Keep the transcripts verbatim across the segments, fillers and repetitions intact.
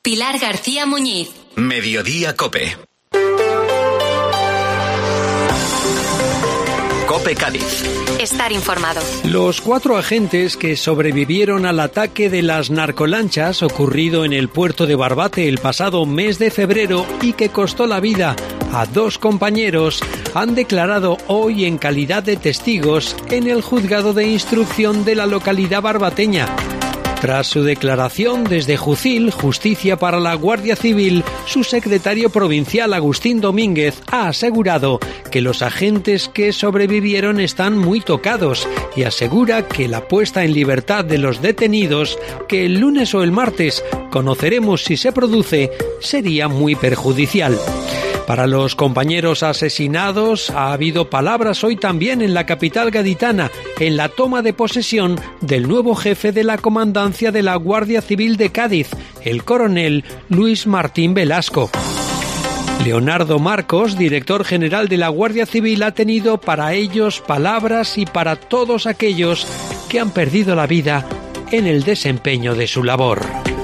Pilar García Muñiz. Mediodía COPE. COPE Cádiz. Estar informado. Los cuatro agentes que sobrevivieron al ataque de las narcolanchas ocurrido en el puerto de Barbate el pasado mes de febrero y que costó la vida a dos compañeros han declarado hoy en calidad de testigos en el juzgado de instrucción de la localidad barbateña. Tras su declaración desde Jucil, Justicia para la Guardia Civil, su secretario provincial Agustín Domínguez ha asegurado que los agentes que sobrevivieron están muy tocados y asegura que la puesta en libertad de los detenidos, que el lunes o el martes conoceremos si se produce, sería muy perjudicial. Para los compañeros asesinados ha habido palabras hoy también en la capital gaditana, en la toma de posesión del nuevo jefe de la comandancia de la Guardia Civil de Cádiz, el coronel Luis Martín Velasco. Leonardo Marcos, director general de la Guardia Civil, ha tenido para ellos palabras y para todos aquellos que han perdido la vida en el desempeño de su labor.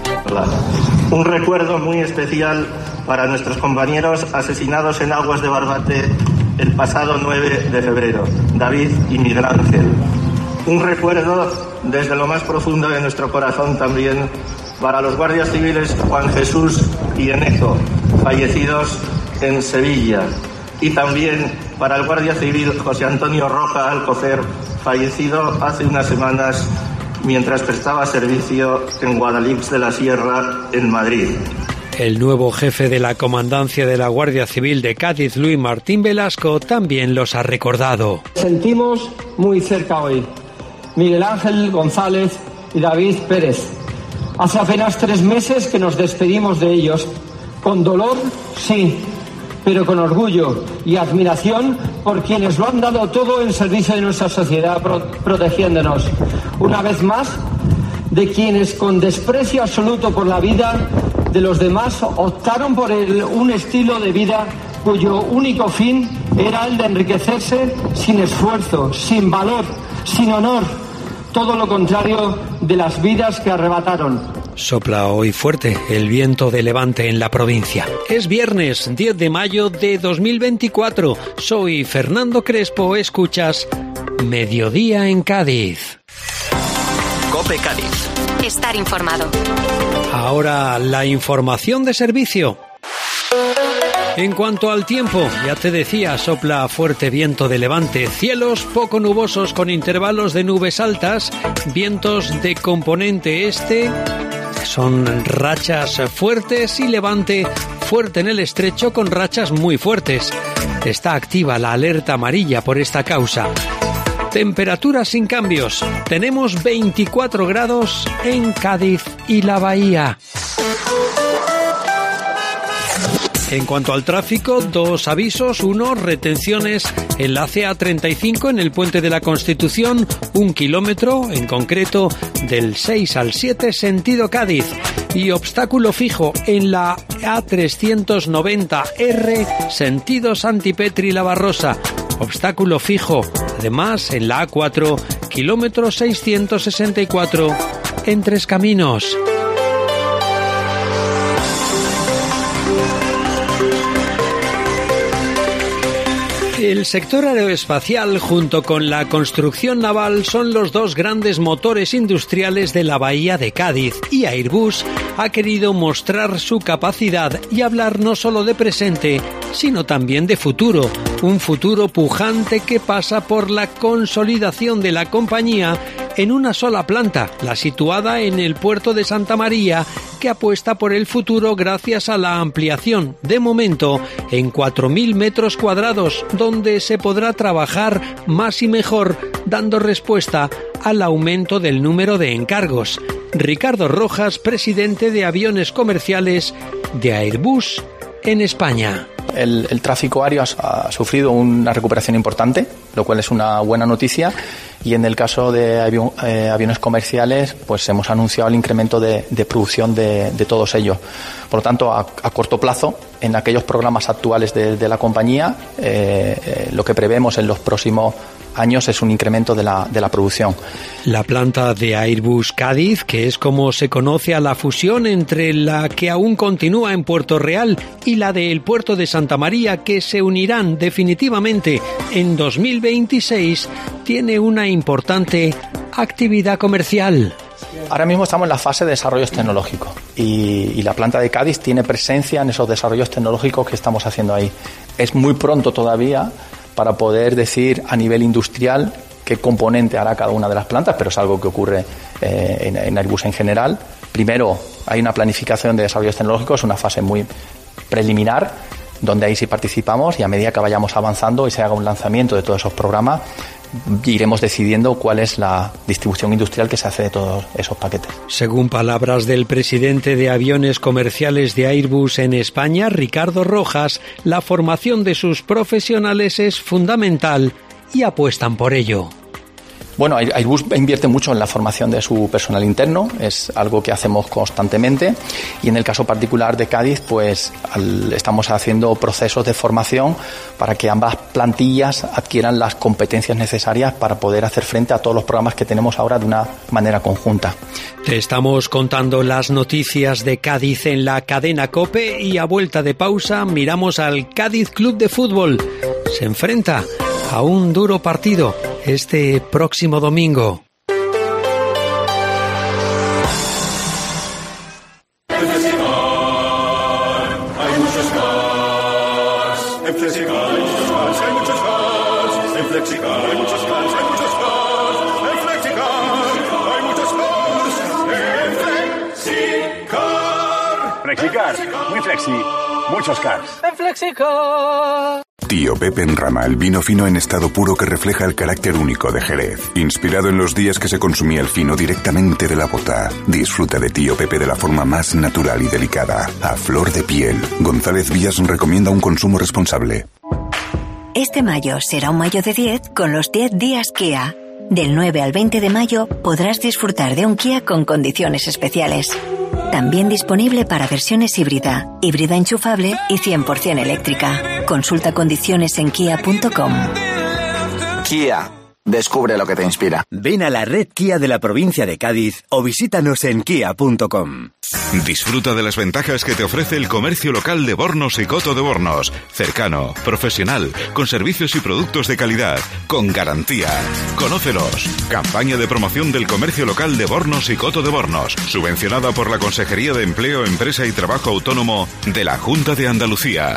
Un recuerdo muy especial para nuestros compañeros asesinados en aguas de Barbate el pasado nueve de febrero, David y Miguel Ángel. Un recuerdo desde lo más profundo de nuestro corazón también para los guardias civiles Juan Jesús y Eneco, fallecidos en Sevilla, y también para el guardia civil José Antonio Roja Alcocer, fallecido hace unas semanas mientras prestaba servicio en Guadalix de la Sierra, en Madrid. El nuevo jefe de la comandancia de la Guardia Civil de Cádiz, Luis Martín Velasco, también los ha recordado. Sentimos muy cerca hoy Miguel Ángel González y David Pérez. Hace apenas tres meses que nos despedimos de ellos. Con dolor, sí, pero con orgullo y admiración por quienes lo han dado todo en servicio de nuestra sociedad, pro- protegiéndonos. Una vez más, de quienes con desprecio absoluto por la vida de los demás optaron por el, un estilo de vida cuyo único fin era el de enriquecerse sin esfuerzo, sin valor, sin honor, todo lo contrario de las vidas que arrebataron. Sopla hoy fuerte el viento de levante en la provincia. Es viernes diez de mayo de dos mil veinticuatro. Soy Fernando Crespo, escuchas Mediodía en Cádiz. COPE Cádiz. Estar informado. Ahora la información de servicio. En cuanto al tiempo, ya te decía, sopla fuerte viento de levante, cielos poco nubosos con intervalos de nubes altas, vientos de componente este, son rachas fuertes y levante fuerte en el estrecho con rachas muy fuertes. Está activa la alerta amarilla por esta causa. Temperaturas sin cambios. Tenemos veinticuatro grados en Cádiz y la Bahía. En cuanto al tráfico, dos avisos. Uno, retenciones en la C A treinta y cinco en el Puente de la Constitución, un kilómetro, en concreto del seis al siete, sentido Cádiz. Y obstáculo fijo en la A trescientos noventa R, sentido Santipetri La Barrosa. Obstáculo fijo, además, en la A cuatro, kilómetro seiscientos sesenta y cuatro, en Tres Caminos. El sector aeroespacial junto con la construcción naval son los dos grandes motores industriales de la bahía de Cádiz y Airbus ha querido mostrar su capacidad y hablar no solo de presente, sino también de futuro. Un futuro pujante que pasa por la consolidación de la compañía en una sola planta, la situada en el puerto de Santa María, que apuesta por el futuro gracias a la ampliación, de momento, en cuatro mil metros cuadrados, donde se podrá trabajar más y mejor, dando respuesta al aumento del número de encargos. Ricardo Rojas, presidente de Aviones Comerciales de Airbus en España. El, el tráfico aéreo ha, ha sufrido una recuperación importante, lo cual es una buena noticia. Y en el caso de avion, eh, aviones comerciales, pues hemos anunciado el incremento de, de producción de, de todos ellos. Por lo tanto, a, a corto plazo, en aquellos programas actuales de, de la compañía, eh, eh, lo que prevemos en los próximos años es un incremento de la, de la producción. La planta de Airbus Cádiz, que es como se conoce a la fusión entre la que aún continúa en Puerto Real y la del puerto de Santa María, que se unirán definitivamente en dos mil veintiséis, tiene una importante actividad comercial. Ahora mismo estamos en la fase de desarrollos tecnológicos y, y la planta de Cádiz tiene presencia en esos desarrollos tecnológicos que estamos haciendo ahí. Es muy pronto todavía para poder decir a nivel industrial qué componente hará cada una de las plantas, pero es algo que ocurre eh, en, en Airbus en general. Primero, hay una planificación de desarrollos tecnológicos, una fase muy preliminar, donde ahí sí participamos, y a medida que vayamos avanzando y se haga un lanzamiento de todos esos programas, iremos decidiendo cuál es la distribución industrial que se hace de todos esos paquetes. Según palabras del presidente de Aviones Comerciales de Airbus en España, Ricardo Rojas, la formación de sus profesionales es fundamental y apuestan por ello. Bueno, Airbus invierte mucho en la formación de su personal interno, es algo que hacemos constantemente, y en el caso particular de Cádiz, pues al, estamos haciendo procesos de formación para que ambas plantillas adquieran las competencias necesarias para poder hacer frente a todos los programas que tenemos ahora de una manera conjunta. Te estamos contando las noticias de Cádiz en la cadena COPE, y a vuelta de pausa miramos al Cádiz Club de Fútbol. Se enfrenta a un duro partido este próximo domingo. En Flexicar hay muchos cars. En Flexicar hay muchos cars, hay muchos cars. En Flexicar hay muchos cars, hay muchos cars. En Flexicar hay muchos cars. En Flexicar. Flexicar, muy flexi, muchos cars. En Flexicar. Tío Pepe en Rama, el vino fino en estado puro que refleja el carácter único de Jerez. Inspirado en los días que se consumía el fino directamente de la bota. Disfruta de Tío Pepe de la forma más natural y delicada, a flor de piel. González Vías recomienda un consumo responsable. Este mayo será un mayo de diez con los diez días Kia. Del nueve al veinte de mayo podrás disfrutar de un Kia con condiciones especiales. También disponible para versiones híbrida, híbrida enchufable y cien por ciento eléctrica. Consulta condiciones en kia punto com. Kia. Descubre lo que te inspira. Ven a la red Kia de la provincia de Cádiz o visítanos en kia punto com. Disfruta de las ventajas que te ofrece el comercio local de Bornos y Coto de Bornos. Cercano, profesional, con servicios y productos de calidad, con garantía. Conócelos. Campaña de promoción del comercio local de Bornos y Coto de Bornos, subvencionada por la Consejería de Empleo, Empresa y Trabajo Autónomo de la Junta de Andalucía.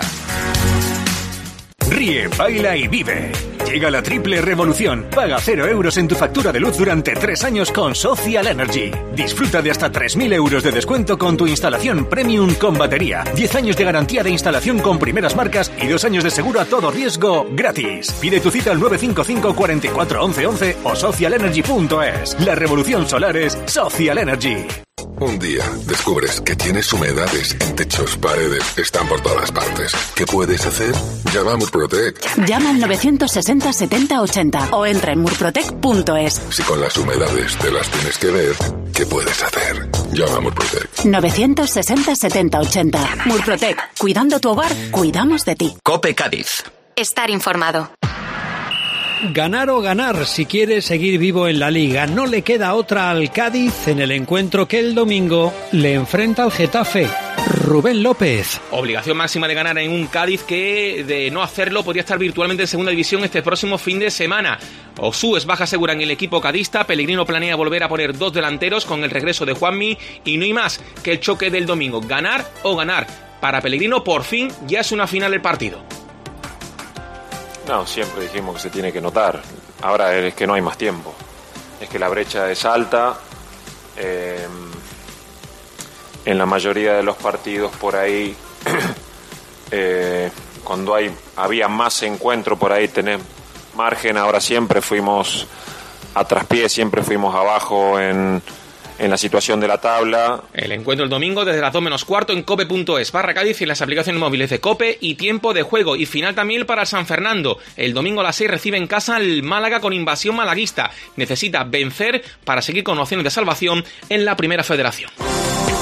Ríe, baila y vive. Llega la triple revolución. Paga cero euros en tu factura de luz durante tres años con Social Energy. Disfruta de hasta tres mil euros de descuento con tu instalación premium con batería. diez años de garantía de instalación con primeras marcas y dos años de seguro a todo riesgo gratis. Pide tu cita al nueve cinco cinco, cuatro cuatro, once once o social energy punto es. La revolución solar es Social Energy. Un día descubres que tienes humedades en techos, paredes, están por todas partes. ¿Qué puedes hacer? Llama a Murprotec. Llama al novecientos sesenta, setenta, ochenta o entra en murprotec punto es. Si con las humedades te las tienes que ver, ¿qué puedes hacer? Llama a Murprotec. novecientos sesenta, setenta, ochenta. Murprotec. Cuidando tu hogar, cuidamos de ti. COPE Cádiz. Estar informado. Ganar o ganar si quiere seguir vivo en la Liga. No le queda otra al Cádiz en el encuentro que el domingo le enfrenta al Getafe. Rubén López. Obligación máxima de ganar en un Cádiz que, de no hacerlo, podría estar virtualmente en segunda división este próximo fin de semana. Osú es baja segura en el equipo cadista. Pellegrino planea volver a poner dos delanteros con el regreso de Juanmi, y no hay más que el choque del domingo. Ganar o ganar. Para Pellegrino, por fin, ya es una final del partido. No, siempre dijimos que se tiene que notar. Ahora es que no hay más tiempo. Es que la brecha es alta. Eh, en la mayoría de los partidos por ahí, eh, cuando hay había más encuentro por ahí tenés margen. Ahora siempre fuimos a traspié, siempre fuimos abajo en... en la situación de la tabla. El encuentro el domingo desde las dos menos cuarto en cope punto es barra Cádiz y en las aplicaciones móviles de COPE y tiempo de juego. Y final también para el San Fernando. El domingo a las seis recibe en casa el Málaga con invasión malaguista. Necesita vencer para seguir con opciones de salvación en la Primera Federación.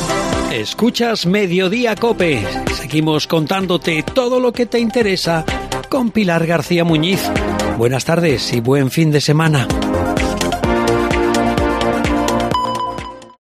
Escuchas Mediodía COPE. Seguimos contándote todo lo que te interesa con Pilar García Muñiz. Buenas tardes y buen fin de semana.